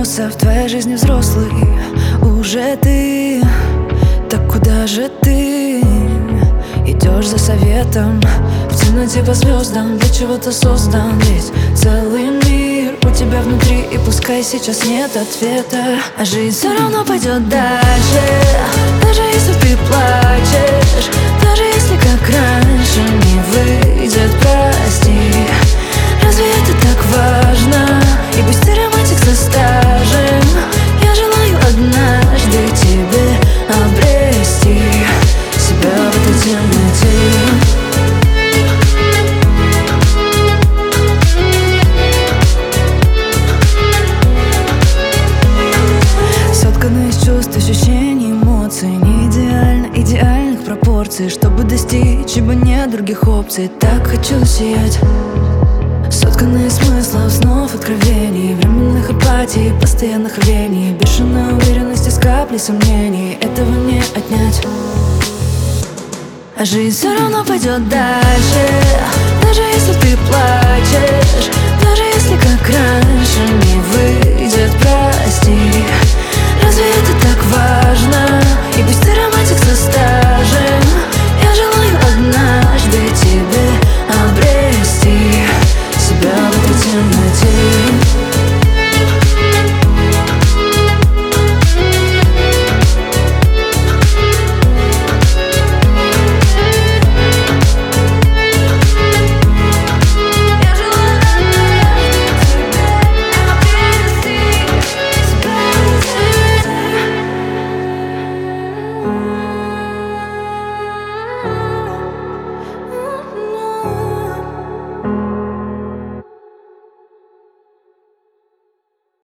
вопроса в твоей жизни взрослый уже ты. Так куда же ты идешь за советом? В темноте по звездам для чего-то создан ведь целый мир у тебя внутри. И пускай сейчас нет ответа, а жизнь все равно пойдет дальше. Даже если ты плачешь, даже если как раньше не выйдет, прости. Разве это так важно? И пусть ты романтик со стажем, я желаю однажды тебе обрести себя в этой темноте. Сотканы из чувств, ощущений, эмоций, не идеально, идеальных пропорций. Чтобы достичь, ибо нет других опций. Так хочу сиять. Сотканы из смыслов, снов, откровений, временных апатий, постоянных рвений, бешеной уверенности с каплей сомнений. Этого не отнять. А жизнь все равно пойдет дальше. Даже если ты плачешь, даже если как раньше не выйдет, прости. Разве это так важно?